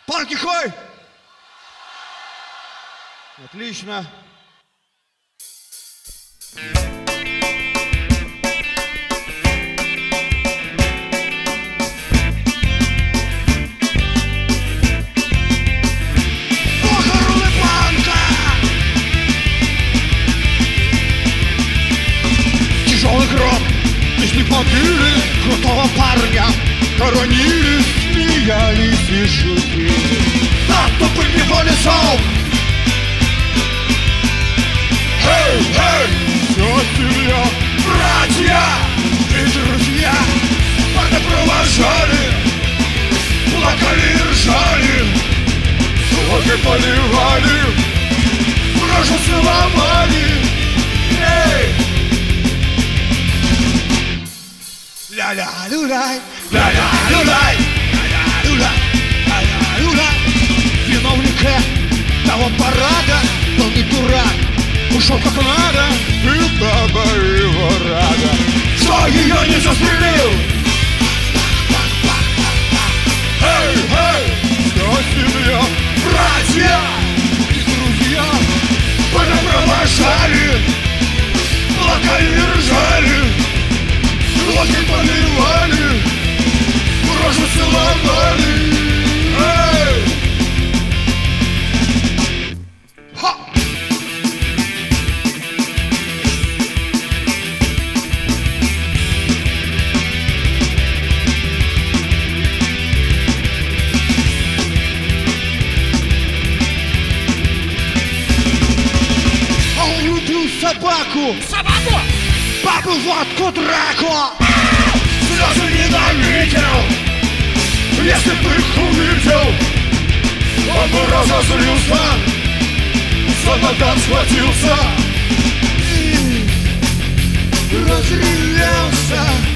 Панки хой! Отлично. Похороны панка! Тяжелый гроб, если могилы крутого парня хоронили, смеялись и шутили. На тупым его лицом. Эй, эй, все семья, братья и друзья парня провожали, плакали и ржали, водой поливали, рожу целовали. Эй! Ля-ля-люляй, ля-ля-люляй, ля-ля-люляй, ля-ля-люляй. Виновник того парада был не дурак, ушел как надо, и баба его рада, что ее не застрелил. Эй, эй, все семья, братья и друзья парня провожали, плакали и ржали, водой поливали, рожу целовали. Эй! Ха! А он любил собаку. Собаку! Папу, водку, драку. Слезы ненавидел. Если бы их увидел, он бы разозлился, за ногам схватился, Разревелся.